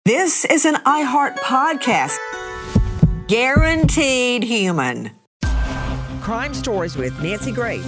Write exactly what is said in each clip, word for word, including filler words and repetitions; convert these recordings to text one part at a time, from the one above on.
This is an iHeart podcast. Guaranteed human. Crime Stories with Nancy Grace.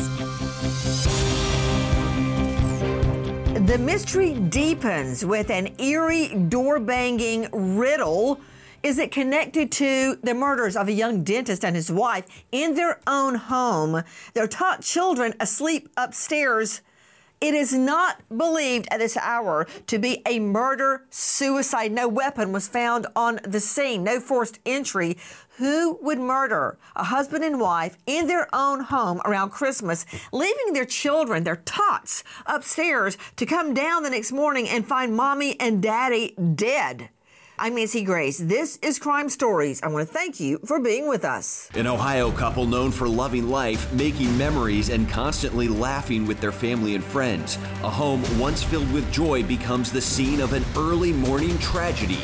The mystery deepens with an eerie door-banging riddle. Is it connected to the murders of a young dentist and his wife in their own home? Their top children asleep upstairs. It is not believed at this hour to be a murder-suicide. No weapon was found on the scene. No forced entry. Who would murder a husband and wife in their own home around Christmas, leaving their children, their tots, upstairs to come down the next morning and find mommy and daddy dead? I'm Nancy Grace. This is Crime Stories. I want to thank you for being with us. An Ohio couple known for loving life, making memories, and constantly laughing with their family and friends. A home once filled with joy becomes the scene of an early morning tragedy.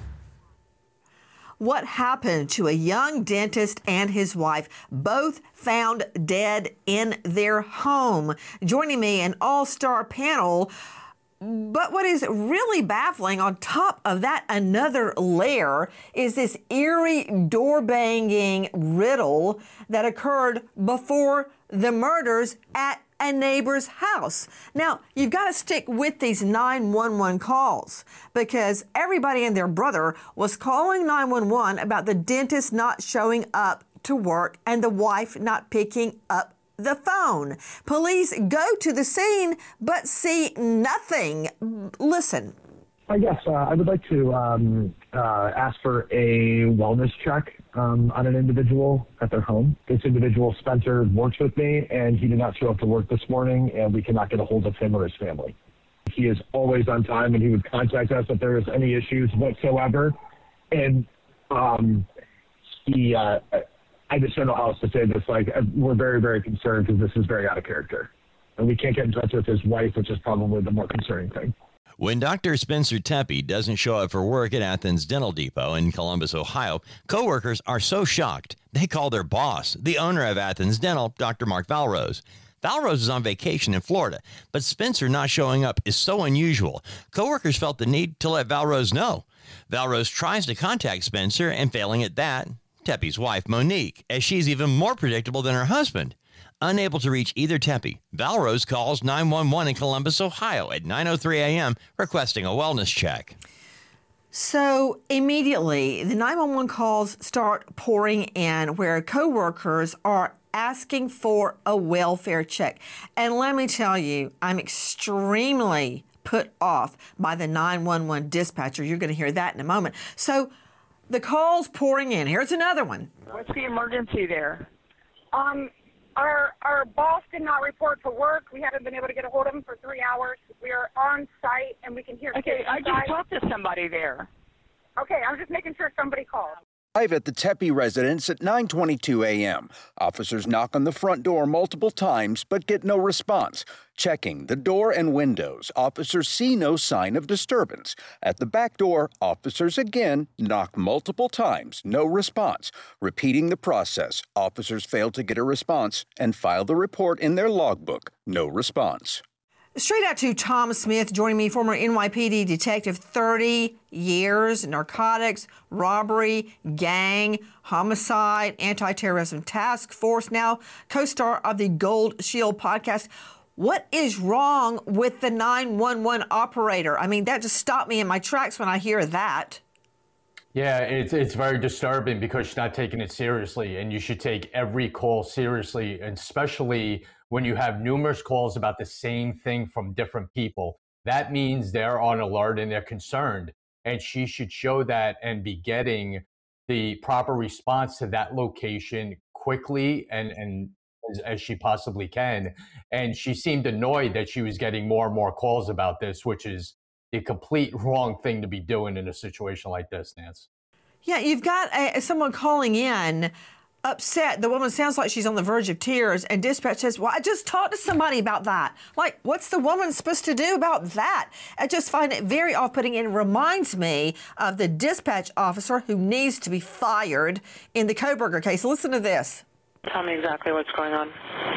What happened to a young dentist and his wife, both found dead in their home? Joining me, an all-star panel. But what is really baffling, on top of that, another layer, is this eerie door-banging riddle that occurred before the murders at a neighbor's house. Now, you've got to stick with these nine one one calls because everybody and their brother was calling nine one one about the dentist not showing up to work and the wife not picking up the phone. Police go to the scene but see nothing. Listen. Uh, yes, uh, I would like to um, uh, ask for a wellness check um, on an individual at their home. This individual, Spencer, works with me, and he did not show up to work this morning, and we cannot get a hold of him or his family. He is always on time, and he would contact us if there is any issues whatsoever. And um, he... Uh, I just don't know how else to say this. Like, we're very, very concerned because this is very out of character. And we can't get in touch with his wife, which is probably the more concerning thing. When Doctor Spencer Tepe doesn't show up for work at Athens Dental Depot in Columbus, Ohio, coworkers are so shocked they call their boss, the owner of Athens Dental, Doctor Mark Valrose. Valrose is on vacation in Florida, but Spencer not showing up is so unusual. Coworkers felt the need to let Valrose know. Valrose tries to contact Spencer, and failing at that, Tepe's wife, Monique, as she's even more predictable than her husband. Unable to reach either Tepe, Valrose calls nine one one in Columbus, Ohio at nine oh three a.m. requesting a wellness check. So immediately, the nine one one calls start pouring in where coworkers are asking for a welfare check. And let me tell you, I'm extremely put off by the nine one one dispatcher. You're going to hear that in a moment. So the call's pouring in. Here's another one. What's the emergency there? Um, our our boss did not report for work. We haven't been able to get a hold of him for three hours. We are on site, and we can hear Okay, kids I inside. just talked to somebody there. Okay, I'm just making sure somebody called. Live at the Tepe residence at nine twenty-two a.m. Officers knock on the front door multiple times but get no response. Checking the door and windows, officers see no sign of disturbance. At the back door, officers again knock multiple times, no response. Repeating the process, officers fail to get a response and file the report in their logbook, no response. Straight out to Tom Smith, joining me, former N Y P D detective, thirty years, narcotics, robbery, gang, homicide, anti-terrorism task force, now co-star of the Gold Shield podcast. What is wrong with the nine one one operator? I mean, that just stopped me in my tracks when I hear that. Yeah, it's it's very disturbing because she's not taking it seriously, and you should take every call seriously, and especially when you have numerous calls about the same thing from different people. That means they're on alert and they're concerned, and she should show that and be getting the proper response to that location quickly and, and as, as she possibly can. And she seemed annoyed that she was getting more and more calls about this, which is the complete wrong thing to be doing in a situation like this, Nance. Yeah, you've got a, someone calling in upset. The woman sounds like she's on the verge of tears, and dispatch says, well, I just talked to somebody about that. Like, what's the woman supposed to do about that? I just find it very off-putting, and it reminds me of the dispatch officer who needs to be fired in the Kohberger case. Listen to this. Tell me exactly what's going on.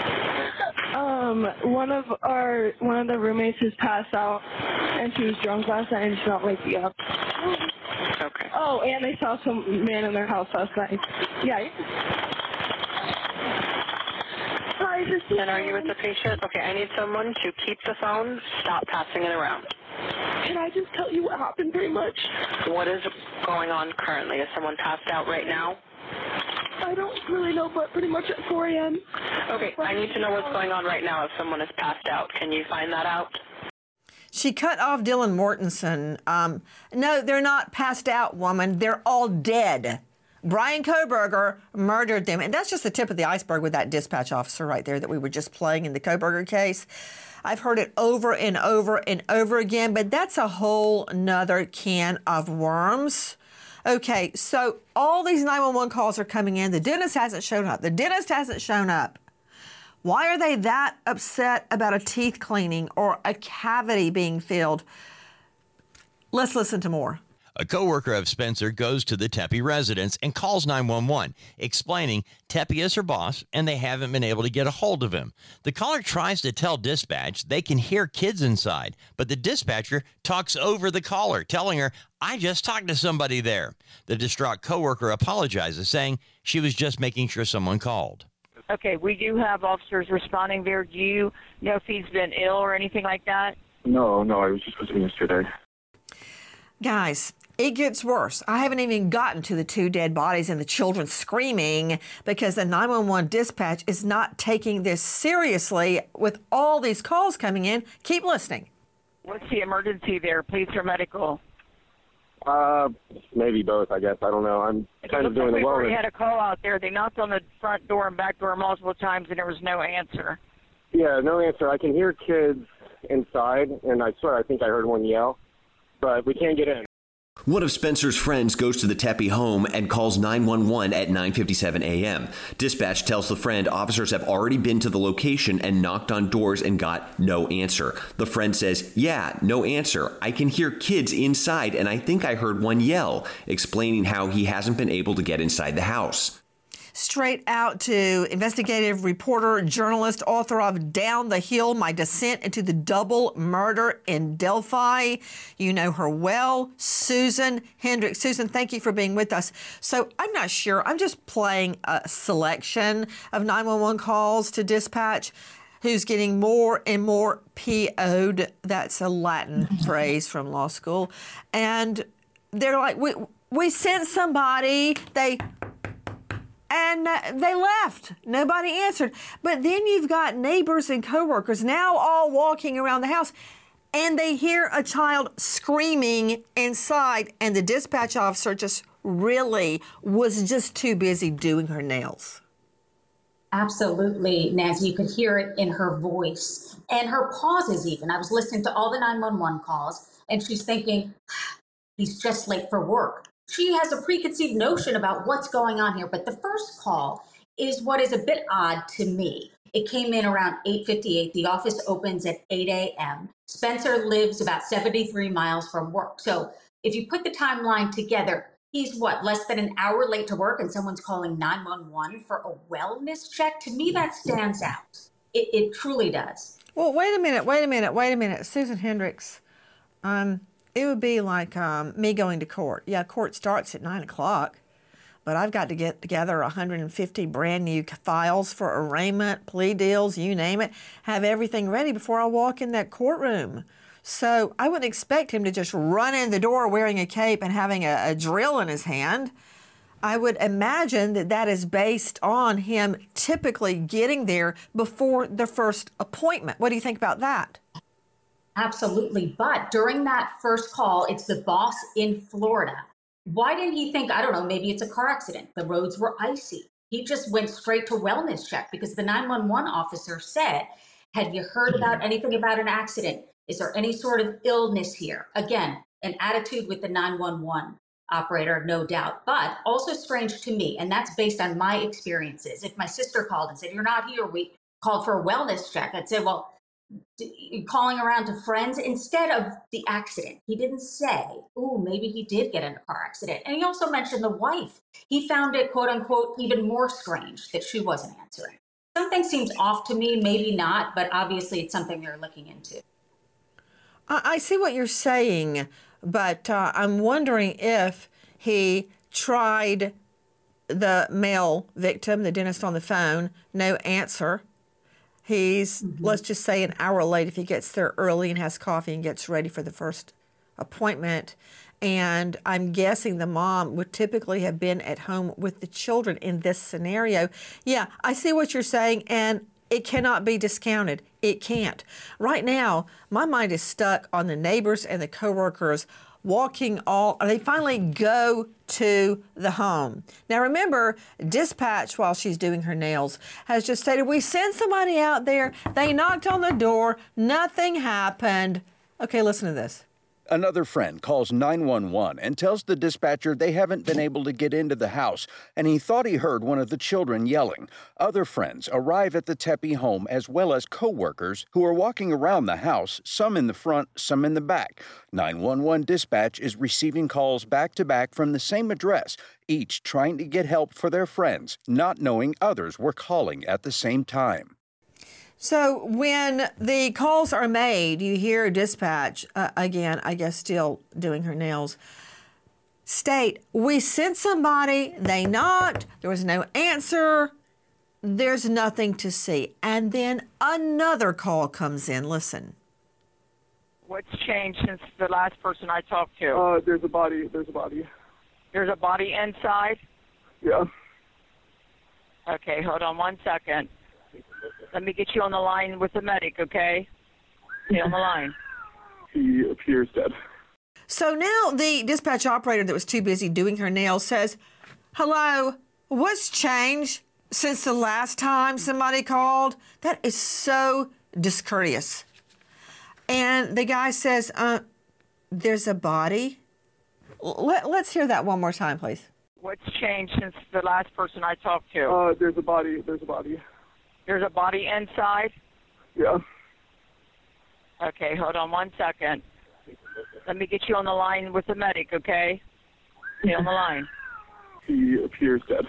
Um, one of our one of the roommates has passed out, and she was drunk last night and she's not waking up. Oh, and they saw some man in their house last night. Yeah. Hi, this is... And are you with the patient? Okay, I need someone to keep the phone, stop passing it around. Can I just tell you what happened pretty much? What is going on currently? Is someone passed out right now? I don't really know, but pretty much at four a.m. Okay, I need to know what's going on right now if someone is passed out. Can you find that out? She cut off Dylan Mortensen. Um, no, they're not passed out, woman. They're all dead. Brian Kohberger murdered them. And that's just the tip of the iceberg with that dispatch officer right there that we were just playing in the Kohberger case. I've heard it over and over and over again, but that's a whole nother can of worms. Okay, so all these nine one one calls are coming in. The dentist hasn't shown up. The dentist hasn't shown up. Why are they that upset about a teeth cleaning or a cavity being filled? Let's listen to more. A coworker of Spencer goes to the Tepe residence and calls nine one one, explaining Tepe is her boss and they haven't been able to get a hold of him. The caller tries to tell dispatch they can hear kids inside, but the dispatcher talks over the caller, telling her, I just talked to somebody there. The distraught coworker apologizes, saying she was just making sure someone called. Okay, we do have officers responding there. Do you know if he's been ill or anything like that? No, no, I was just visiting yesterday. Guys, it gets worse. I haven't even gotten to the two dead bodies and the children screaming because the nine one one dispatch is not taking this seriously with all these calls coming in. Keep listening. What's the emergency there, police or medical? Uh, maybe both, I guess. I don't know. I'm kind of doing like the we already wellness. had a call out there. They knocked on the front door and back door multiple times, and there was no answer. Yeah, no answer. I can hear kids inside, and I swear I think I heard one yell, but we can't get in. One of Spencer's friends goes to the Tepe home and calls nine one one at nine fifty-seven a.m. Dispatch tells the friend officers have already been to the location and knocked on doors and got no answer. The friend says, yeah, no answer. I can hear kids inside and I think I heard one yell, explaining how he hasn't been able to get inside the house. Straight out to investigative reporter, journalist, author of Down the Hill, My Descent into the Double Murder in Delphi. You know her well, Susan Hendricks. Susan, thank you for being with us. So I'm not sure. I'm just playing a selection of nine one one calls to dispatch. Who's getting more and more P O'd. That's a Latin phrase from law school. And they're like, we, we sent somebody. They... And uh, they left. Nobody answered. But then you've got neighbors and coworkers now all walking around the house, and they hear a child screaming inside, and the dispatch officer just really was just too busy doing her nails. Absolutely, Nancy. You could hear it in her voice and her pauses even. I was listening to all the nine one one calls, and she's thinking, he's just late for work. She has a preconceived notion about what's going on here. But the first call is what is a bit odd to me. It came in around eight fifty-eight. The office opens at eight a.m. Spencer lives about seventy-three miles from work. So if you put the timeline together, he's what, less than an hour late to work and someone's calling nine one one for a wellness check? To me, that stands out. It, it truly does. Well, wait a minute, wait a minute, wait a minute. Susan Hendricks, um, it would be like um, me going to court. Yeah, court starts at nine o'clock, but I've got to get together one hundred fifty brand new files for arraignment, plea deals, you name it, have everything ready before I walk in that courtroom. So I wouldn't expect him to just run in the door wearing a cape and having a, a drill in his hand. I would imagine that that is based on him typically getting there before the first appointment. What do you think about that? Absolutely. But during that first call, it's the boss in Florida. Why didn't he think, I don't know, maybe it's a car accident. The roads were icy. He just went straight to wellness check because the nine one one officer said, had you heard about anything about an accident? Is there any sort of illness here? Again, an attitude with the nine one one operator, no doubt, but also strange to me. And that's based on my experiences. If my sister called and said, you're not here, we called for a wellness check, I'd say, well, calling around to friends instead of the accident. He didn't say, ooh, maybe he did get in a car accident. And he also mentioned the wife. He found it, quote unquote, even more strange that she wasn't answering. Something seems off to me, maybe not, but obviously it's something they're looking into. I see what you're saying, but uh, I'm wondering if He tried the male victim, the dentist, on the phone. No answer. He's, mm-hmm. let's just say, an hour late if he gets there early and has coffee and gets ready for the first appointment. And I'm guessing the mom would typically have been at home with the children in this scenario. Yeah, I see what you're saying, and it cannot be discounted. It can't. Right now, my mind is stuck on the neighbors and the coworkers walking all, they finally go to the home. Now remember, dispatch, while she's doing her nails, has just stated, we sent somebody out there, they knocked on the door, nothing happened. Okay, listen to this. Another friend calls nine one one and tells the dispatcher they haven't been able to get into the house, and he thought he heard one of the children yelling. Other friends arrive at the Tepe home, as well as co-workers who are walking around the house, some in the front, some in the back. nine one one dispatch is receiving calls back-to-back from the same address, each trying to get help for their friends, not knowing others were calling at the same time. So when the calls are made, you hear dispatch, uh, again, I guess still doing her nails, state, we sent somebody, they knocked, there was no answer, there's nothing to see. And then another call comes in. Listen. What's changed since the last person I talked to? Uh, there's a body, there's a body. There's a body inside? Yeah. Okay, hold on one second. Let me get you on the line with the medic, okay? Stay on the line. He appears dead. So now the dispatch operator that was too busy doing her nails says, hello, what's changed since the last time somebody called? That is so discourteous. And the guy says, uh, there's a body. Let, let's hear that one more time, please. What's changed since the last person I talked to? Uh, there's a body, there's a body. There's a body inside? Yeah. Okay, hold on one second. Let me get you on the line with the medic, okay? Stay on the line. He appears dead.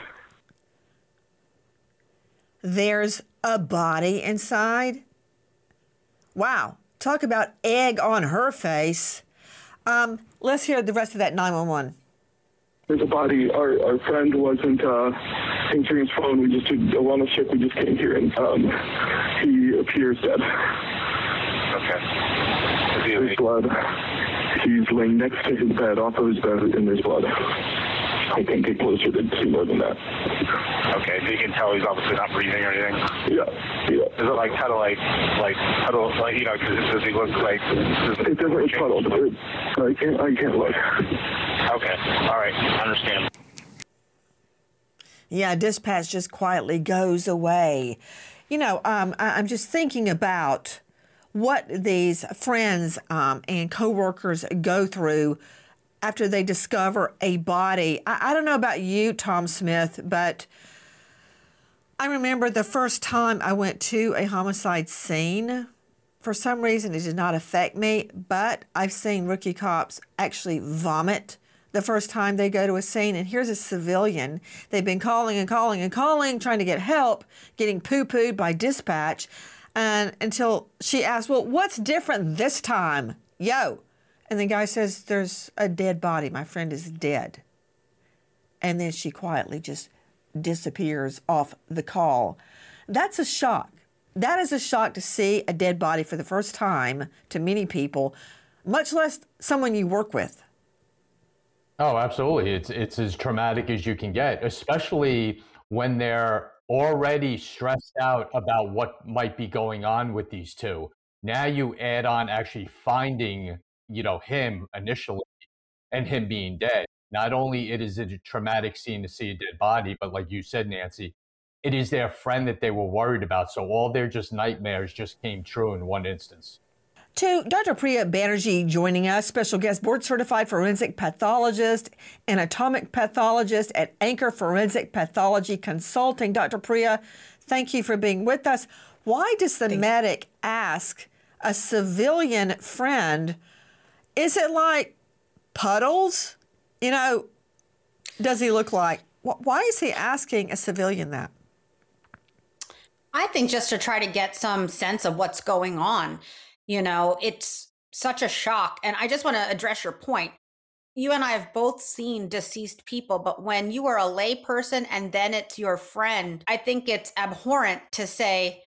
There's a body inside? Wow. Talk about egg on her face. Um, let's hear the rest of that nine one one. There's a body. Our our friend wasn't uh, answering his phone. We just did a wellness check. We just came here, and um, he appears dead. Okay. There's blood. He's laying next to his bed, off of his bed, and there's blood. I can't get closer to see more than that. Okay, so you can tell he's obviously not breathing or anything? Yeah, yeah. Is it like kind of like, like, puddle, like, you know, because does he look like... Does it doesn't look puddled. It, I can't, I can't look. Okay, all right, I understand. Yeah, dispatch just quietly goes away. You know, um, I, I'm just thinking about what these friends um, and coworkers go through after they discover a body. I, I don't know about you, Tom Smith, but I remember the first time I went to a homicide scene. For some reason, it did not affect me, but I've seen rookie cops actually vomit the first time they go to a scene. And here's a civilian. They've been calling and calling and calling, trying to get help, getting poo-pooed by dispatch, and until she asks, well, what's different this time? Yo. And the guy says, there's a dead body. My friend is dead. And then she quietly just disappears off the call. That's a shock. That is a shock to see a dead body for the first time to many people, much less someone you work with. Oh, absolutely. It's it's as traumatic as you can get, especially when they're already stressed out about what might be going on with these two. Now you add on actually finding, you know, him initially and him being dead. Not only it is a traumatic scene to see a dead body, but like you said, Nancy, it is their friend that they were worried about. So all their just nightmares just came true in one instance. To Doctor Priya Banerjee joining us, special guest board-certified forensic pathologist, anatomic pathologist at Anchor Forensic Pathology Consulting. Doctor Priya, thank you for being with us. Why does the Thanks. medic ask a civilian friend, is it like puddles? You know, does he look like? Why is he asking a civilian that? I think just to try to get some sense of what's going on. You know, it's such a shock. And I just want to address your point. You and I have both seen deceased people, but when you are a lay person and then it's your friend, I think it's abhorrent to say,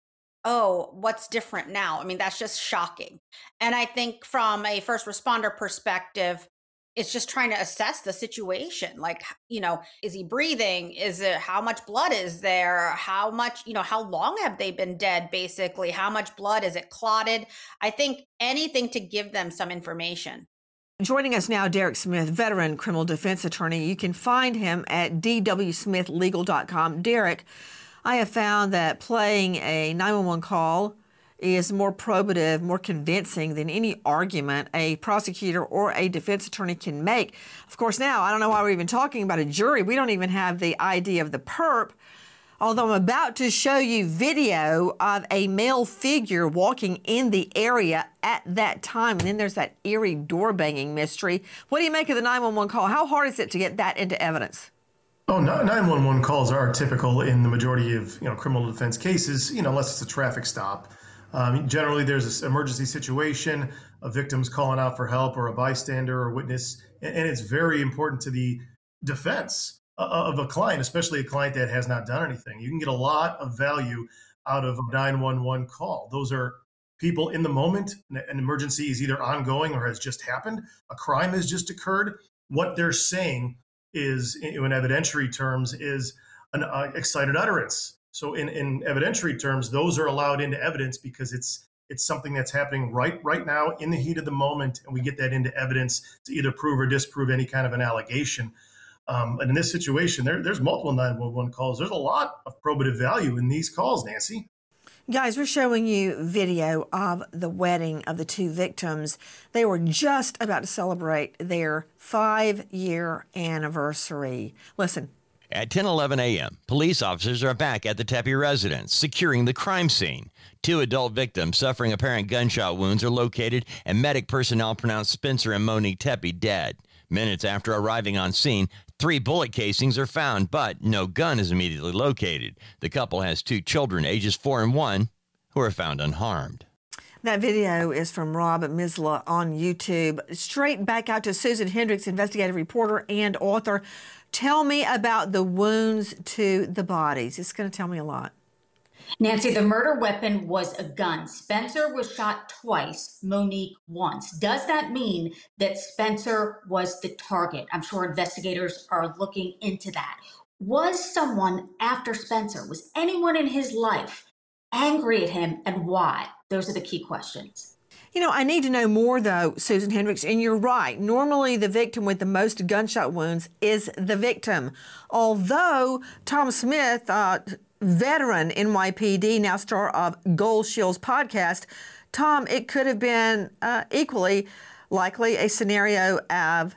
oh, what's different now? I mean, that's just shocking. And I think from a first responder perspective, it's just trying to assess the situation. Like, you know, is he breathing? Is it, how much blood is there? How much, you know, how long have they been dead, basically? How much blood? Is it clotted? I think anything to give them some information. Joining us now, Derek Smith, veteran criminal defense attorney. You can find him at d w smith legal dot com. Derek, I have found that playing a nine one one call is more probative, more convincing than any argument a prosecutor or a defense attorney can make. Of course, now, I don't know why we're even talking about a jury. We don't even have the I D of the perp. Although I'm about to show you video of a male figure walking in the area at that time. And then there's that eerie door banging mystery. What do you make of the nine one one call? How hard is it to get that into evidence? Oh, nine one one calls are typical in the majority of, you know, criminal defense cases, you know, unless it's a traffic stop. Um, generally, there's an emergency situation, a victim's calling out for help or a bystander or witness, and, and it's very important to the defense of a client, especially a client that has not done anything. You can get a lot of value out of a nine one one call. Those are people in the moment. An emergency is either ongoing or has just happened. A crime has just occurred. What they're saying is, in evidentiary terms, is an uh, excited utterance. So in, in evidentiary terms, those are allowed into evidence because it's it's something that's happening right right now in the heat of the moment, and we get that into evidence to either prove or disprove any kind of an allegation. Um, and in this situation, there, there's multiple nine one one calls. There's a lot of probative value in these calls, Nancy. Guys, we're showing you video of the wedding of the two victims. They were just about to celebrate their five-year anniversary. Listen. At ten eleven a.m., police officers are back at the Tepe residence, securing the crime scene. Two adult victims suffering apparent gunshot wounds are located, and medic personnel pronounced Spencer and Monique Tepe dead. Minutes after arriving on scene, three bullet casings are found, but no gun is immediately located. The couple has two children, ages four and one, who are found unharmed. That video is from Rob Misla on YouTube. Straight back out to Susan Hendricks, investigative reporter and author. Tell me about the wounds to the bodies. It's going to tell me a lot. Nancy, the murder weapon was a gun. Spencer was shot twice, Monique once. Does that mean that Spencer was the target? I'm sure investigators are looking into that. Was someone after Spencer? Was anyone in his life angry at him, and why? Those are the key questions. You know, I need to know more, though, Susan Hendricks, and you're right. Normally, the victim with the most gunshot wounds is the victim. Although Tom Smith, uh, veteran N Y P D, now star of Gold Shield's podcast, Tom, it could have been uh, equally likely a scenario of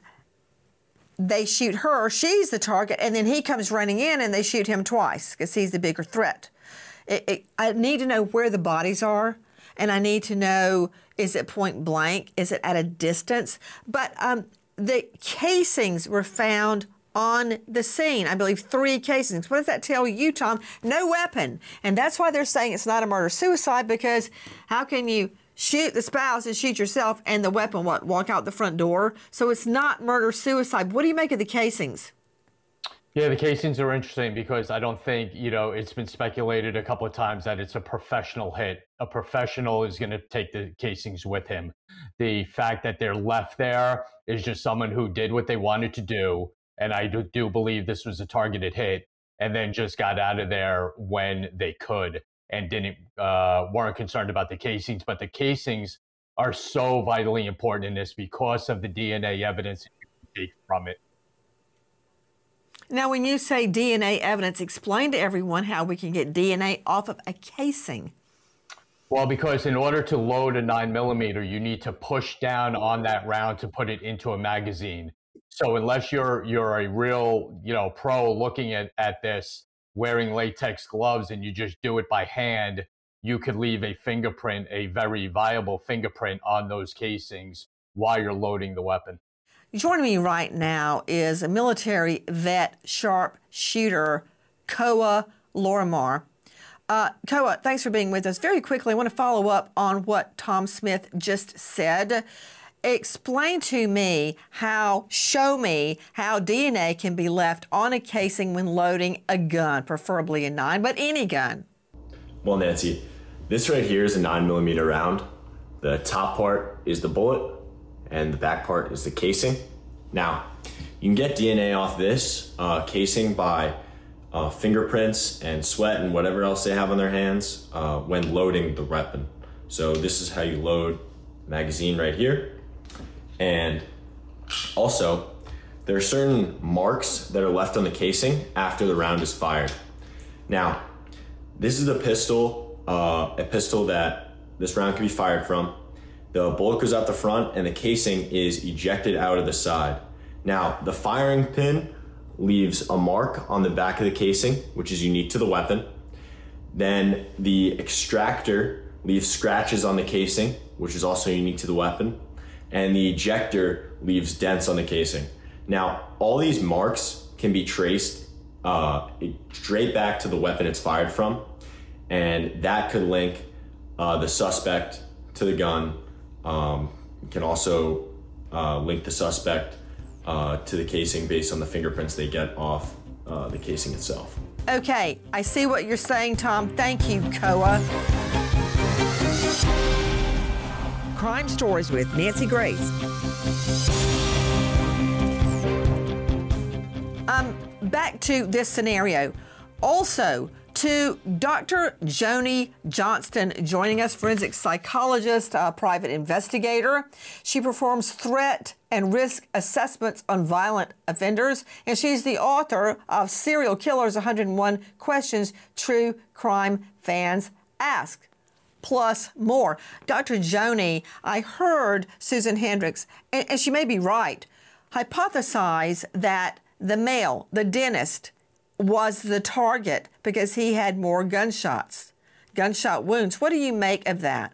they shoot her, she's the target, and then he comes running in and they shoot him twice because he's the bigger threat. It, it, I need to know where the bodies are, and I need to know, is it point blank? Is it at a distance? But um, the casings were found on the scene. I believe three casings. What does that tell you, Tom? No weapon. And that's why they're saying it's not a murder-suicide, because how can you shoot the spouse and shoot yourself and the weapon, what, walk out the front door? So it's not murder-suicide. What do you make of the casings? Yeah, the casings are interesting because I don't think, you know, it's been speculated a couple of times that it's a professional hit. A professional is going to take the casings with him. The fact that they're left there is just someone who did what they wanted to do. And I do, do believe this was a targeted hit, and then just got out of there when they could and didn't uh, weren't concerned about the casings. But the casings are so vitally important in this because of the D N A evidence you can take from it. Now, when you say D N A evidence, explain to everyone how we can get D N A off of a casing. Well, because in order to load a nine millimeter, you need to push down on that round to put it into a magazine. So unless you're you're a real, you know, pro looking at, at this, wearing latex gloves, and you just do it by hand, you could leave a fingerprint, a very viable fingerprint on those casings while you're loading the weapon. Joining me right now is a military vet sharpshooter, Koa Lorimar. Uh, Koa, thanks for being with us. Very quickly, I want to follow up on what Tom Smith just said. explain to me how, show me how D N A can be left on a casing when loading a gun, preferably a nine, but any gun. Well, Nancy, this right here is a nine millimeter round. The top part is the bullet and the back part is the casing. Now, you can get D N A off this uh, casing by uh, fingerprints and sweat and whatever else they have on their hands uh, when loading the weapon. So this is how you load the magazine right here. And also, there are certain marks that are left on the casing after the round is fired. Now, this is the pistol, uh, a pistol that this round can be fired from. The bullet goes out the front and the casing is ejected out of the side. Now, the firing pin leaves a mark on the back of the casing, which is unique to the weapon. Then the extractor leaves scratches on the casing, which is also unique to the weapon. And the ejector leaves dents on the casing. Now, all these marks can be traced uh, straight back to the weapon it's fired from, and that could link uh, the suspect to the gun. Um, can also uh, link the suspect uh, to the casing based on the fingerprints they get off uh, the casing itself. Okay, I see what you're saying, Tom. Thank you, Koa. Crime Stories with Nancy Grace. Um, back to this scenario. Also, to Doctor Joni Johnston joining us, forensic psychologist, uh, private investigator. She performs threat and risk assessments on violent offenders, and she's the author of Serial Killers, one hundred one Questions True Crime Fans Ask, plus more. Doctor Joni, I heard Susan Hendricks, and, and she may be right, hypothesize that the male, the dentist, was the target because he had more gunshots, gunshot wounds. What do you make of that?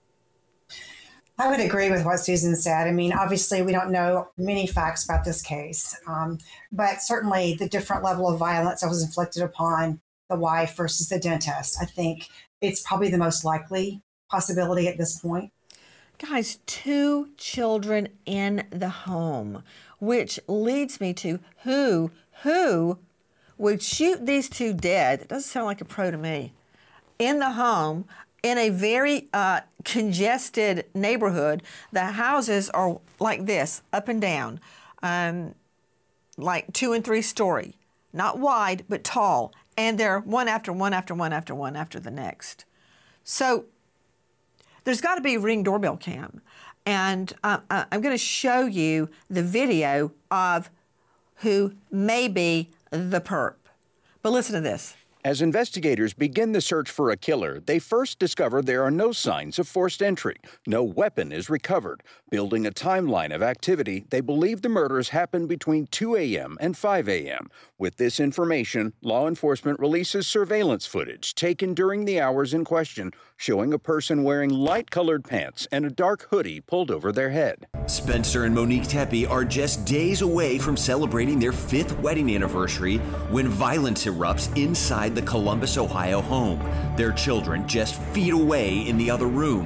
I would agree with what Susan said. I mean, obviously, we don't know many facts about this case, um, but certainly the different level of violence that was inflicted upon the wife versus the dentist, I think it's probably the most likely possibility at this point. Guys, two children in the home, which leads me to who, who would shoot these two dead. It doesn't sound like a pro to me. In the home, in a very uh, congested neighborhood, the houses are like this, up and down, um, like two and three story, not wide, but tall. And they're one after one after one after one after the next. So there's got to be a Ring doorbell cam. And uh, I'm going to show you the video of who may be the perp. But listen to this. As investigators begin the search for a killer, they first discover there are no signs of forced entry. No weapon is recovered. Building a timeline of activity, they believe the murders happened between two a.m. and five a.m. With this information, law enforcement releases surveillance footage taken during the hours in question, showing a person wearing light-colored pants and a dark hoodie pulled over their head. Spencer and Monique Tepe are just days away from celebrating their fifth wedding anniversary when violence erupts inside the Columbus, Ohio home. Their children just feet away in the other room.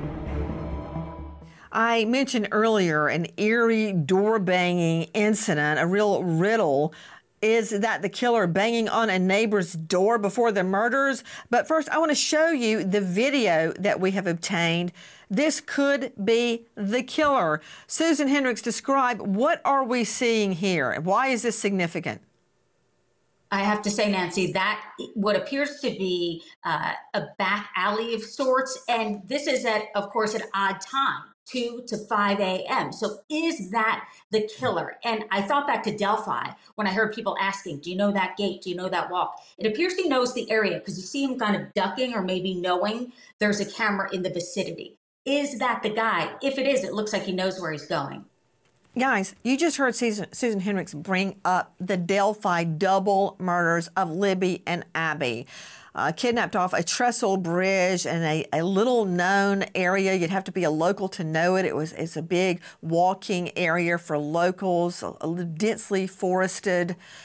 I mentioned earlier an eerie door banging incident, a real riddle. Is that the killer banging on a neighbor's door before the murders? But first, I want to show you the video that we have obtained. This could be the killer. Susan Hendricks, describe what are we seeing here? And why is this significant? I have to say, Nancy, that what appears to be uh, a back alley of sorts. And this is at, of course, an odd time, two to five a.m. So is that the killer? And I thought back to Delphi when I heard people asking, do you know that gate? Do you know that walk? It appears he knows the area because you see him kind of ducking or maybe knowing there's a camera in the vicinity. Is that the guy? If it is, it looks like he knows where he's going. Guys, you just heard Susan, Susan Hendricks bring up the Delphi double murders of Libby and Abby. Uh, kidnapped off a trestle bridge in a, a little known area. You'd have to be a local to know it. It was it's a big walking area for locals, densely forested.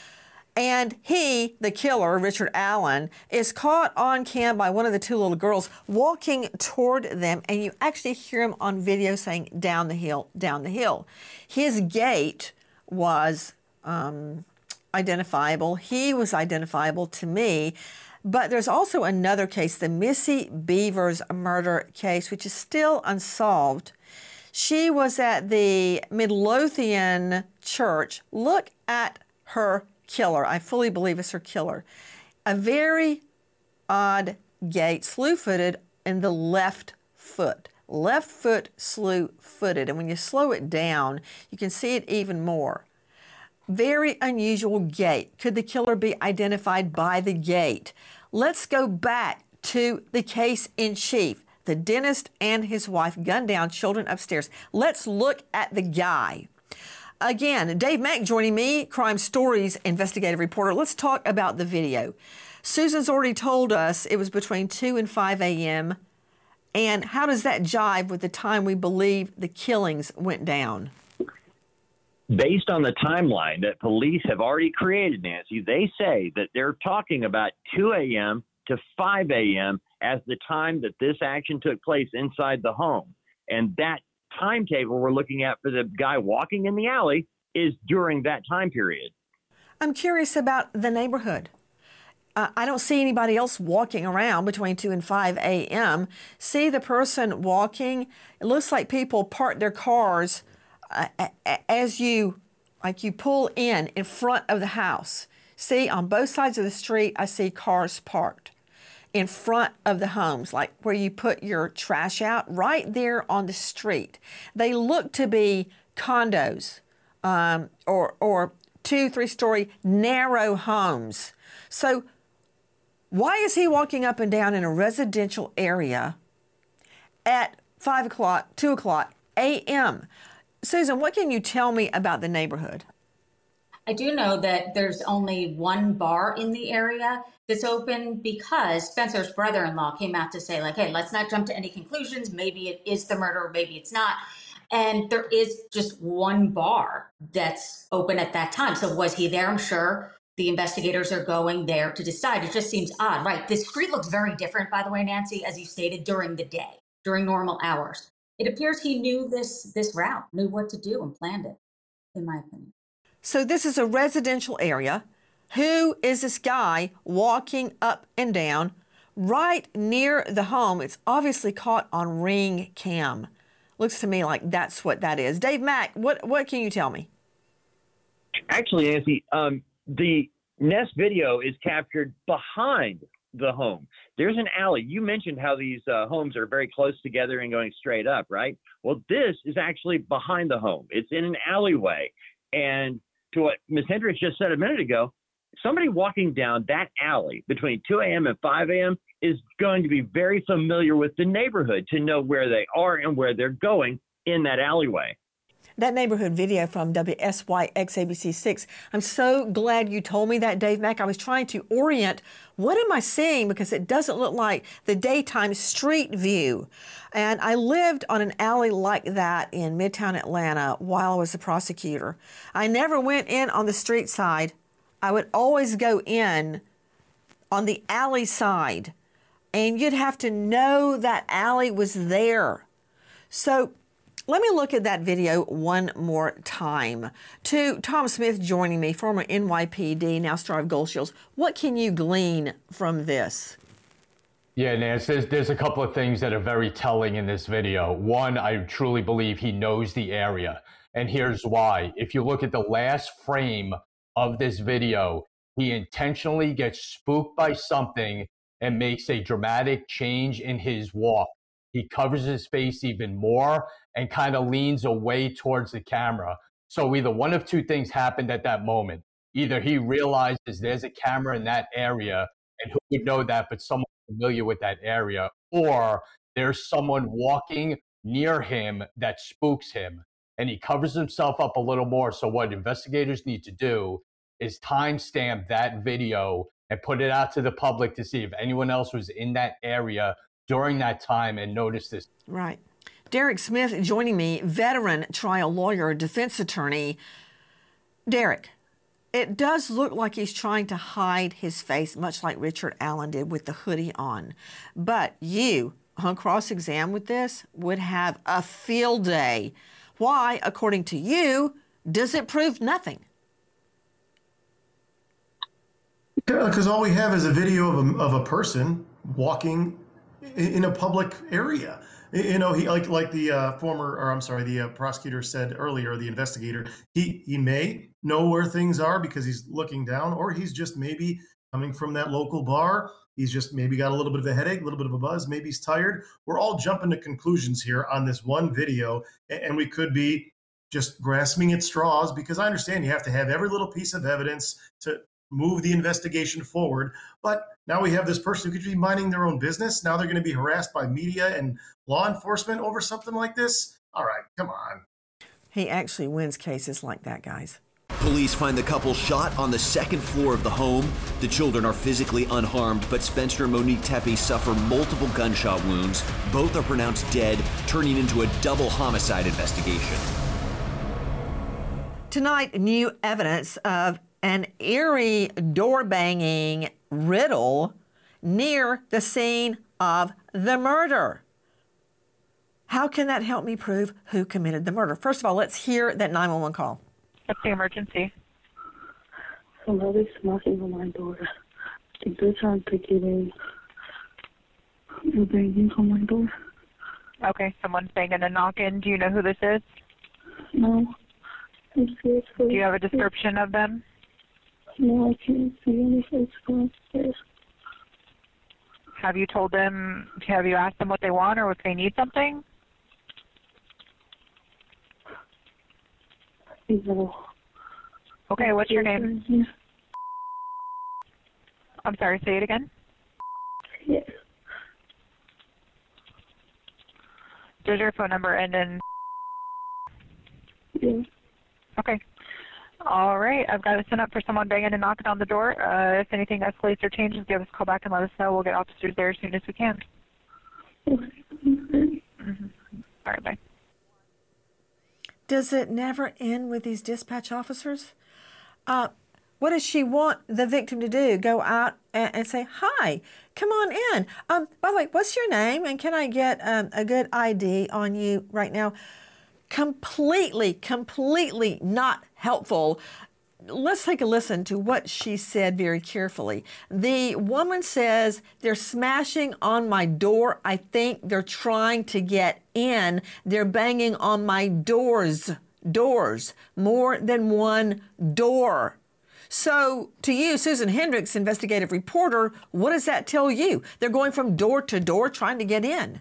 And he, the killer, Richard Allen, is caught on cam by one of the two little girls walking toward them, and you actually hear him on video saying, down the hill, down the hill. His gait was um, identifiable. He was identifiable to me. But there's also another case, the Missy Beavers murder case, which is still unsolved. She was at the Midlothian church. Look at her killer. I fully believe it's her killer. A very odd gait, slew-footed in the left foot. Left foot slew-footed. And when you slow it down, you can see it even more. Very unusual gait. Could the killer be identified by the gait? Let's go back to the case in chief. The dentist and his wife gunned down children upstairs. Let's look at the guy. Again, Dave Mack joining me, Crime Stories investigative reporter. Let's talk about the video. Susan's already told us it was between two and five a.m. And how does that jive with the time we believe the killings went down? Based on the timeline that police have already created, Nancy, they say that they're talking about two a.m. to five a.m. as the time that this action took place inside the home. And that timetable we're looking at for the guy walking in the alley is during that time period. I'm curious about the neighborhood. Uh, I don't see anybody else walking around between two and five a.m. See the person walking. It looks like people park their cars uh, as you, like you pull in, in front of the house. See, on both sides of the street, I see cars parked in front of the homes, like where you put your trash out, right there on the street. They look to be condos um, or, or two, three-story narrow homes. So why is he walking up and down in a residential area at five o'clock, two o'clock a m? Susan, what can you tell me about the neighborhood? I do know that there's only one bar in the area that's open because Spencer's brother-in-law came out to say, like, hey, let's not jump to any conclusions. Maybe it is the murder, maybe it's not. And there is just one bar that's open at that time. So was he there? I'm sure the investigators are going there to decide. It just seems odd, right? The street looks very different, by the way, Nancy, as you stated, during the day, during normal hours. It appears he knew this, this route, knew what to do and planned it, in my opinion. So this is a residential area. Who is this guy walking up and down right near the home? It's obviously caught on Ring Cam. Looks to me like that's what that is. Dave Mack, what, what can you tell me? Actually, Nancy, um, the Nest video is captured behind the home. There's an alley. You mentioned how these uh, homes are very close together and going straight up, right? Well, this is actually behind the home. It's in an alleyway. And to what Miz Hendricks just said a minute ago, somebody walking down that alley between two a.m. and five a.m. is going to be very familiar with the neighborhood to know where they are and where they're going in that alleyway. That neighborhood video from W S Y X A B C six. I'm so glad you told me that, Dave Mack. I was trying to orient what am I seeing because it doesn't look like the daytime street view. And I lived on an alley like that in Midtown Atlanta while I was a prosecutor. I never went in on the street side. I would always go in on the alley side, and you'd have to know that alley was there. So let me look at that video one more time. To Tom Smith joining me, former N Y P D, now star of Gold Shields. What can you glean from this? Yeah, Nance, there's, there's a couple of things that are very telling in this video. One, I truly believe he knows the area. And here's why. If you look at the last frame of this video, he intentionally gets spooked by something and makes a dramatic change in his walk. He covers his face even more and kind of leans away towards the camera. So either one of two things happened at that moment. Either he realizes there's a camera in that area, and who would know that but someone familiar with that area, or there's someone walking near him that spooks him, and he covers himself up a little more. So what investigators need to do is timestamp that video and put it out to the public to see if anyone else was in that area during that time and notice this. Right. Derek Smith joining me, veteran trial lawyer, defense attorney. Derek, It does look like he's trying to hide his face, much like Richard Allen did with the hoodie on. But you, on cross-exam with this, would have a field day. Why, according to you, does it prove nothing? Because all we have is a video of a, of a person walking in a public area. You know, he like like the uh, former, or I'm sorry, the uh, prosecutor said earlier, the investigator, he he may know where things are because he's looking down, or he's just maybe coming from that local bar. He's just maybe got a little bit of a headache, a little bit of a buzz. Maybe he's tired. We're all jumping to conclusions here on this one video, and we could be just grasping at straws, because I understand you have to have every little piece of evidence to move the investigation forward. But now we have this person who could be minding their own business. Now they're going to be harassed by media and law enforcement over something like this. All right, come on. He actually wins cases like that, guys. Police find the couple shot on the second floor of the home. The children are physically unharmed, but Spencer and Monique Tepe suffer multiple gunshot wounds. Both are pronounced dead, turning into a double homicide investigation. Tonight, new evidence of an eerie door-banging riddle near the scene of the murder. How can that help me prove who committed the murder? First of all, let's hear that nine one one call. What's the emergency? Somebody's knocking on my door. I think they're trying to get in. They're banging on my door. Okay, someone's banging and knocking. Do you know who this is? No. I'm scared. Do you have a description of them? No, I can't see any face downstairs. Have you told them, have you asked them what they want or if they need something? No. Okay, what's your name? I'm sorry, say it again? Yes. Does your phone number end in? Yeah. Okay. All right, I've got it sent up for someone banging and knocking on the door. Uh, if anything escalates or changes, give us a call back and let us know. We'll get officers there as soon as we can. Mm-hmm. All right, bye. Does it never end with these dispatch officers? Uh, what does she want the victim to do? Go out and, and say, hi, come on in. Um, by the way, what's your name? And can I get um, a good I D on you right now? Completely, completely not helpful. Let's take a listen to what she said very carefully. The woman says, they're smashing on my door. I think they're trying to get in. They're banging on my doors, doors, more than one door. So to you, Susan Hendricks, investigative reporter, what does that tell you? They're going from door to door trying to get in.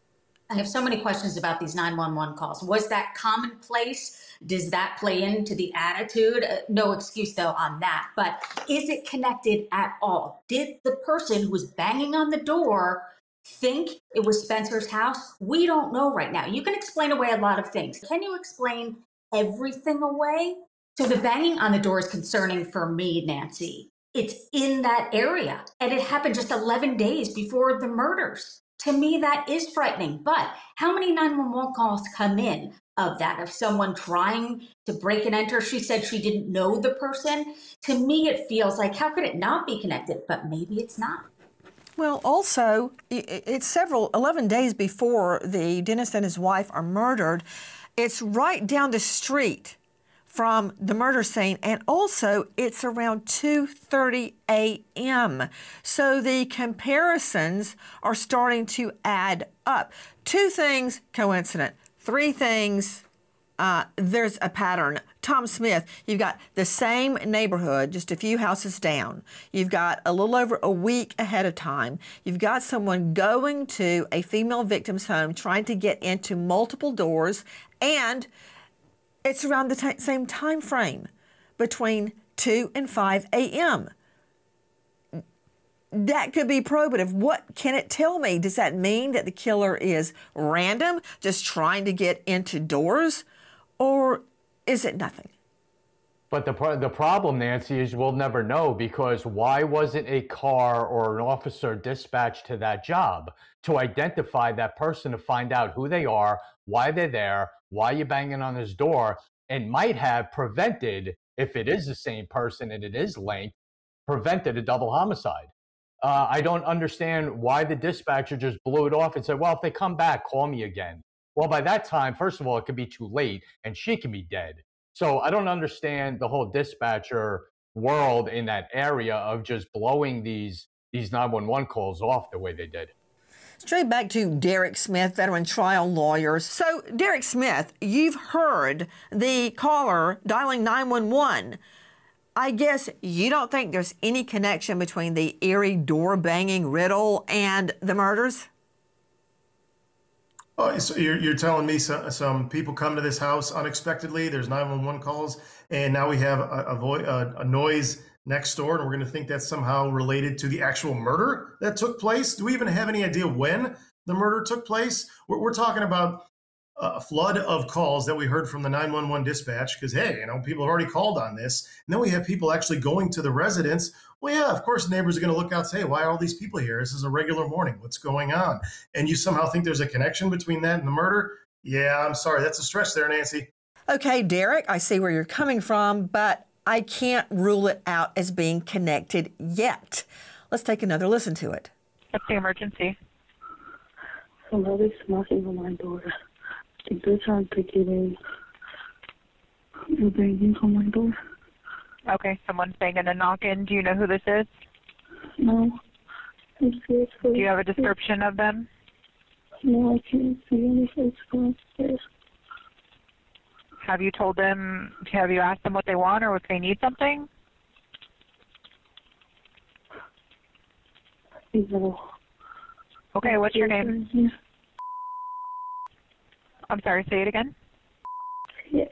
I have so many questions about these nine one one calls. Was that commonplace? Does that play into the attitude? Uh, no excuse, though, on that. But is it connected at all? Did the person who was banging on the door think it was Spencer's house? We don't know right now. You can explain away a lot of things. Can you explain everything away? So the banging on the door is concerning for me, Nancy. It's in that area, and it happened just eleven days before the murders. To me, that is frightening. But how many nine one one calls come in of that, of someone trying to break and enter? She said she didn't know the person. To me, it feels like, how could it not be connected? But maybe it's not. Well, also, it's several, eleven days before the dentist and his wife are murdered. It's right down the street from the murder scene, and also it's around two thirty a.m. So the comparisons are starting to add up. Two things coincident. Three things, uh, there's a pattern. Tom Smith, you've got the same neighborhood, just a few houses down. You've got a little over a week ahead of time. You've got someone going to a female victim's home, trying to get into multiple doors, and it's around the t- same time frame, between two and five a.m. That could be probative. What can it tell me? Does that mean that the killer is random, just trying to get into doors? Or is it nothing? But the the problem, Nancy, is we'll never know, because why wasn't a car or an officer dispatched to that job to identify that person, to find out who they are, why they're there, why you're banging on his door, and might have prevented if it is the same person and it is linked, prevented a double homicide. Uh, I don't understand why the dispatcher just blew it off and said, well, if they come back, call me again. Well, by that time, first of all, it could be too late and she can be dead. So I don't understand the whole dispatcher world in that area of just blowing these these nine one one calls off the way they did. Straight back to Derek Smith, veteran trial lawyer. So, Derek Smith, you've heard the caller dialing nine one one. I guess you don't think there's any connection between the eerie door-banging riddle and the murders? Oh, so you're, you're telling me some, some people come to this house unexpectedly, there's nine one one calls, and now we have a, a, vo- a, a noise next door, and we're going to think that's somehow related to the actual murder that took place? Do we even have any idea when the murder took place? We're, we're talking about a flood of calls that we heard from the nine one one dispatch because, hey, you know, people have already called on this. And then we have people actually going to the residence. Well, yeah, of course, neighbors are going to look out and say, hey, why are all these people here? This is a regular morning. What's going on? And you somehow think there's a connection between that and the murder? Yeah, I'm sorry. That's a stretch there, Nancy. Okay, Derek, I see where you're coming from, but I can't rule it out as being connected yet. Let's take another listen to it. What's the emergency? Somebody's knocking on my door. I think they're trying to get in. They're banging on my door. Okay, someone's banging and knocking. Do you know who this is? No. I'm scared for Do you have a description of them? No, I can't see any face downstairs. Have you told them, have you asked them what they want or if they need something? No. Okay, what's your name? I'm sorry, say it again. Yes.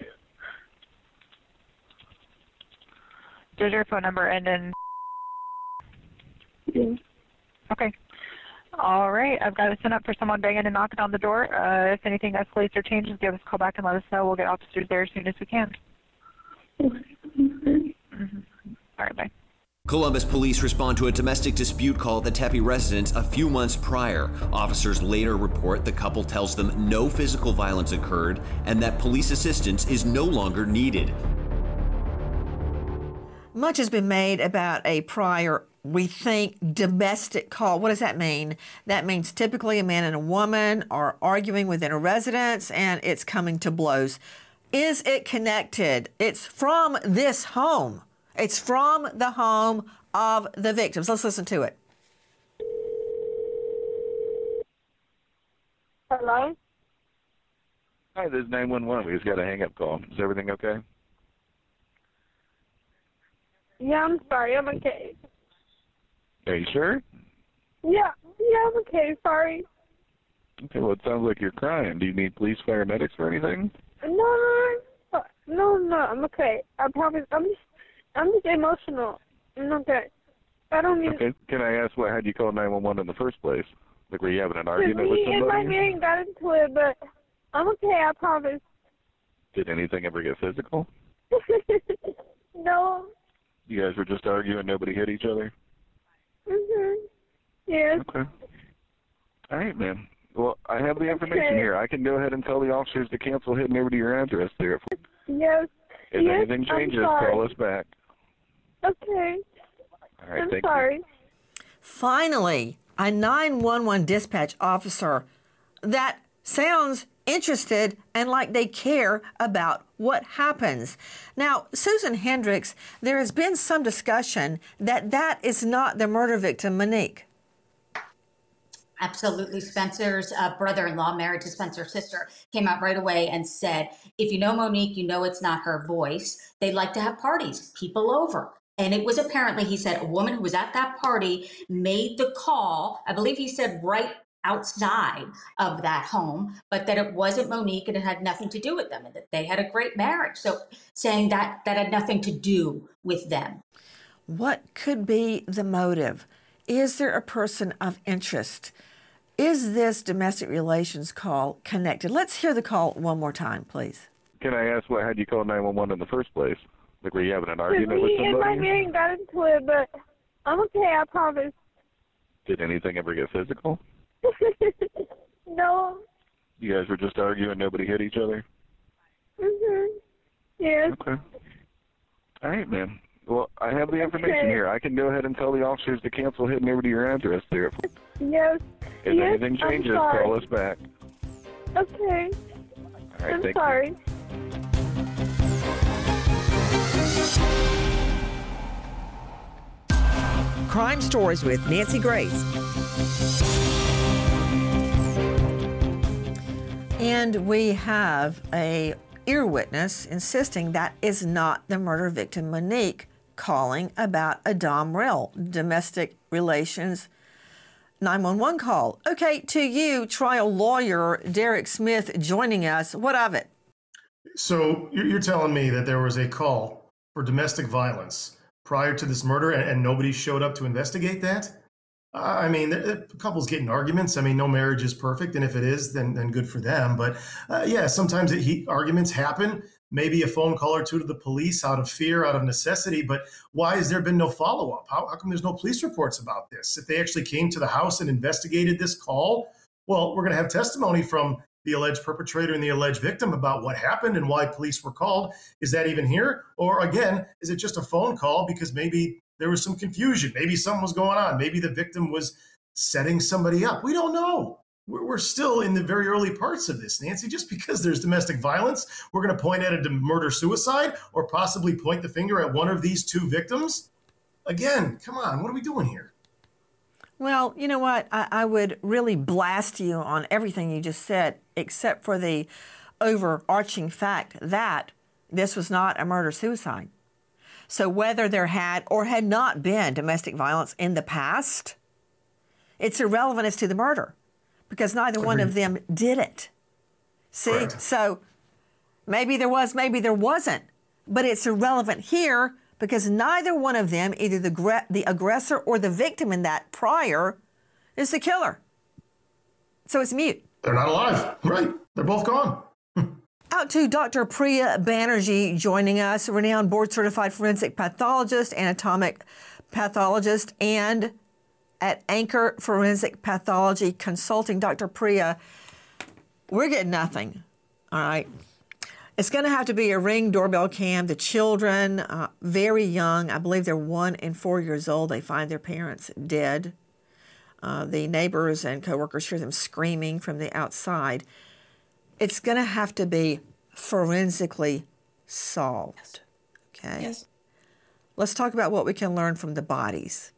Does your phone number end in? Yeah. Okay. All right. I've got it sent up for someone banging and knocking on the door. Uh, if anything escalates or changes, give us a call back and let us know. We'll get officers there as soon as we can. Mm-hmm. All right, bye. Columbus police respond to a domestic dispute call at the Tepe residence a few months prior. Officers later report the couple tells them no physical violence occurred and that police assistance is no longer needed. Much has been made about a prior, we think, domestic call. What does that mean? That means typically a man and a woman are arguing within a residence and it's coming to blows. Is it connected? It's from this home. It's from the home of the victims. Let's listen to it. Hello? Hi, this is nine one one. We just got a hang-up call. Is everything okay? Yeah, I'm sorry. I'm okay. Are you sure? Yeah, yeah, I'm okay. Sorry. Okay, well, it sounds like you're crying. Do you need police, paramedics, or anything? No, no, no, no, no. I'm okay. I promise. I'm just, I'm just emotional. I'm okay. I don't need. Okay. Can I ask what had you called nine one one in the first place? Like, were you having an argument with Me and my somebody? man got into it, but I'm okay. I promise. Did anything ever get physical? No. You guys were just arguing. Nobody hit each other. Mhm. Yes. Okay. All right, man. Well, I have the information Okay. here. I can go ahead and tell the officers to cancel heading over to your address there. Yes. If yes, anything I'm changes, sorry. call us back. Okay. All right, I'm thank sorry. you. Finally, a nine one one dispatch officer that sounds interested and like they care about what happens. Now, Susan Hendricks, there has been some discussion that that is not the murder victim, Monique. Absolutely. Spencer's uh, brother-in-law, married to Spencer's sister, came out right away and said, if you know Monique, you know it's not her voice. They like to have parties, people over. And it was apparently, he said, a woman who was at that party made the call, I believe he said right outside of that home, but that it wasn't Monique and it had nothing to do with them and that they had a great marriage. So saying that that had nothing to do with them. What could be the motive? Is there a person of interest? Is this domestic relations call connected? Let's hear the call one more time, please. Can I ask what had you called nine one one in the first place? Like, were you having an argument with Me and my somebody? man got into it, but I'm okay. I promise. Did anything ever get physical? No. You guys were just arguing. Nobody hit each other. Mhm. Yes. Okay. All right, man. Well, I have the information Okay. here. I can go ahead and tell the officers to cancel heading over to your address there. Yes. If yes, anything I'm changes, sorry. call us back. Okay. All right, I'm thank sorry. Crime Stories with Nancy Grace. And we have a ear witness insisting that is not the murder victim, Monique, calling about a Dom Rel, domestic relations nine one one call. Okay, to you, trial lawyer Derek Smith joining us. What of it? So you're you're telling me that there was a call for domestic violence prior to this murder and, and nobody showed up to investigate that? Uh, I mean, the, the couples get in arguments. I mean, no marriage is perfect. And if it is, then, then good for them. But uh, yeah, sometimes it, he, arguments happen. Maybe a phone call or two to the police out of fear, out of necessity. But why has there been no follow-up? How, how come there's no police reports about this? If they actually came to the house and investigated this call, well, we're going to have testimony from the alleged perpetrator and the alleged victim about what happened and why police were called. Is that even here? Or again, is it just a phone call because maybe there was some confusion? Maybe something was going on. Maybe the victim was setting somebody up. We don't know. We're, we're still in the very early parts of this, Nancy. Just because there's domestic violence, we're going to point at a murder-suicide or possibly point the finger at one of these two victims? Again, come on. What are we doing here? Well, you know what? I, I would really blast you on everything you just said, except for the overarching fact that this was not a murder-suicide. So whether there had or had not been domestic violence in the past, it's irrelevant as to the murder because neither one of them did it. See? Correct. So maybe there was, maybe there wasn't, but it's irrelevant here because neither one of them, either the, gre- the aggressor or the victim in that prior, is the killer. So it's mute. They're not alive. Right. They're both gone. Out to Doctor Priya Banerjee joining us, renowned board-certified forensic pathologist, anatomic pathologist, and at Anchor Forensic Pathology Consulting. Doctor Priya, we're getting nothing, all right? It's going to have to be a Ring doorbell cam. The children, uh, very young, I believe they're one and four years old. They find their parents dead. Uh, the neighbors and coworkers hear them screaming from the outside. It's going to have to be forensically solved, okay? Yes. Let's talk about what we can learn from the bodies.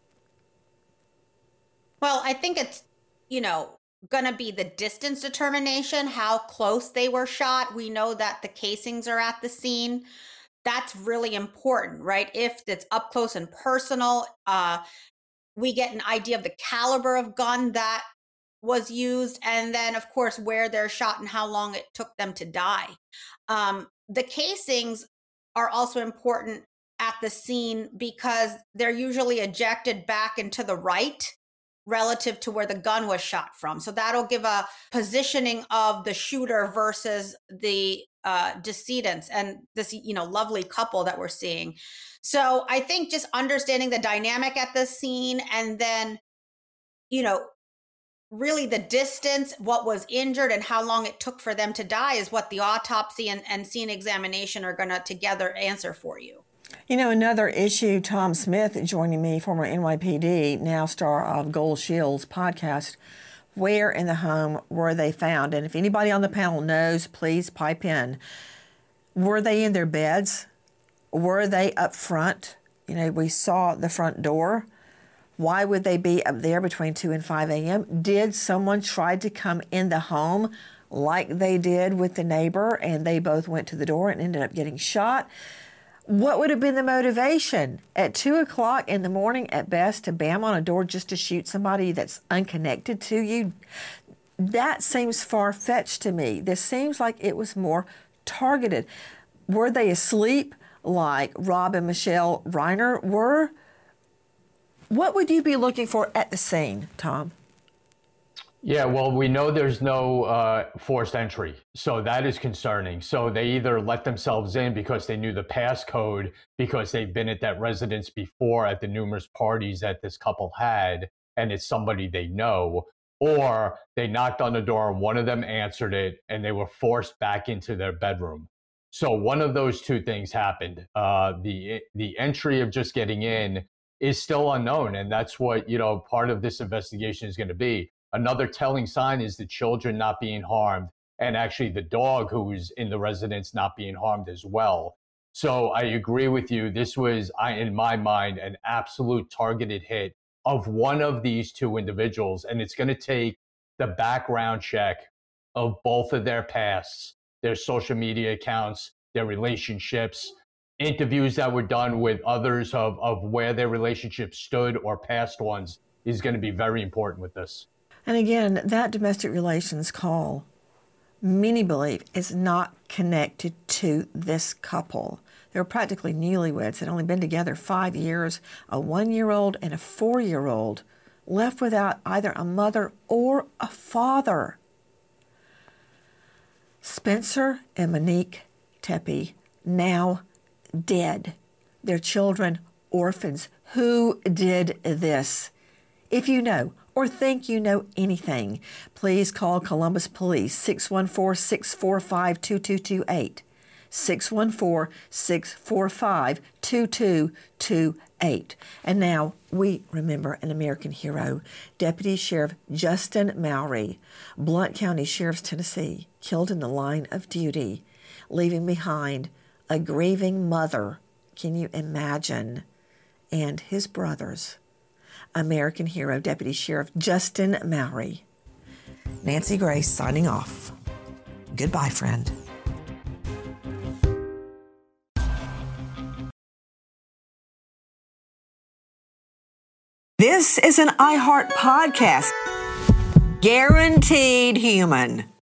Well, I think it's, you know, going to be the distance determination, how close they were shot. We know that the casings are at the scene. That's really important, right? If it's up close and personal, uh, we get an idea of the caliber of gun that was used, and then, of course, where they're shot and how long it took them to die. Um, the casings are also important at the scene because they're usually ejected back and to the right relative to where the gun was shot from. So that'll give a positioning of the shooter versus the uh, decedents and this, you know, lovely couple that we're seeing. So I think just understanding the dynamic at the scene and then, you know, really the distance, what was injured and how long it took for them to die is what the autopsy and, and scene examination are going to together answer for you. You know, another issue, Tom Smith joining me, former N Y P D, now star of Gold Shields podcast. Where in the home were they found? And if anybody on the panel knows, please pipe in. Were they in their beds? Were they up front? You know, we saw the front door. Why would they be up there between two and five a.m.? Did someone try to come in the home like they did with the neighbor and they both went to the door and ended up getting shot? What would have been the motivation at two o'clock in the morning at best to bam on a door just to shoot somebody that's unconnected to you? That seems far-fetched to me. This seems like it was more targeted. Were they asleep like Rob and Michelle Reiner were? What would you be looking for at the scene, Tom? Yeah, well, we know there's no uh, forced entry, so that is concerning. So they either let themselves in because they knew the passcode, because they've been at that residence before at the numerous parties that this couple had, and it's somebody they know, or they knocked on the door and one of them answered it, and they were forced back into their bedroom. So one of those two things happened. Uh, the the entry of just getting in is still unknown, and that's what, you know, part of this investigation is going to be. Another telling sign is the children not being harmed, and actually the dog who's in the residence not being harmed as well. So I agree with you. This was, I, in my mind, an absolute targeted hit of one of these two individuals, and it's going to take the background check of both of their pasts, their social media accounts, their relationships, interviews that were done with others of, of where their relationship stood or past ones is going to be very important with this. And again, that domestic relations call, many believe, is not connected to this couple. They were practically newlyweds, had only been together five years, a one-year-old and a four-year-old, left without either a mother or a father. Spencer and Monique Tepe, now dead. Their children, orphans. Who did this? If you know or think you know anything, please call Columbus Police, six one four, six four five, two two two eight. six one four, six four five, two two two eight. And now we remember an American hero, Deputy Sheriff Justin Mowry, Blount County Sheriff's Tennessee, killed in the line of duty, leaving behind a grieving mother. Can you imagine? And his brothers. American hero, Deputy Sheriff Justin Mowry. Nancy Grace signing off. Goodbye, friend. This is an iHeart podcast. Guaranteed human.